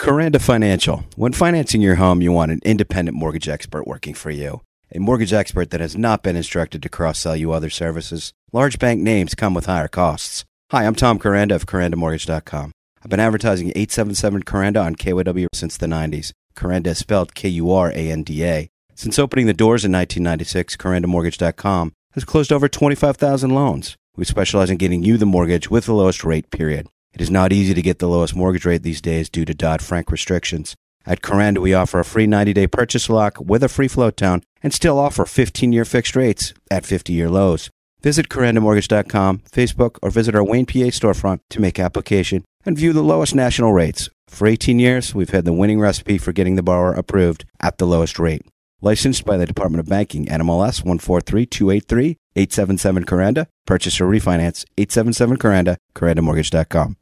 Coranda Financial. When financing your home, you want an independent mortgage expert working for you. A mortgage expert that has not been instructed to cross-sell you other services. Large bank names come with higher costs. Hi, I'm Tom Coranda of CorandaMortgage.com. I've been advertising 877 Coranda on KYW since the 90s. Coranda is spelled Kuranda. Since opening the doors in 1996, CorandaMortgage.com has closed over 25,000 loans. We specialize in getting you the mortgage with the lowest rate, period. It is not easy to get the lowest mortgage rate these days due to Dodd-Frank restrictions. At Coranda, we offer a free 90-day purchase lock with a free float down and still offer 15-year fixed rates at 50-year lows. Visit CorandaMortgage.com, Facebook, or visit our Wayne, PA storefront to make application and view the lowest national rates. For 18 years, we've had the winning recipe for getting the borrower approved at the lowest rate. Licensed by the Department of Banking, NMLS 143283, 877 Coranda. Purchase or refinance, 877 Coranda, CorandaMortgage.com.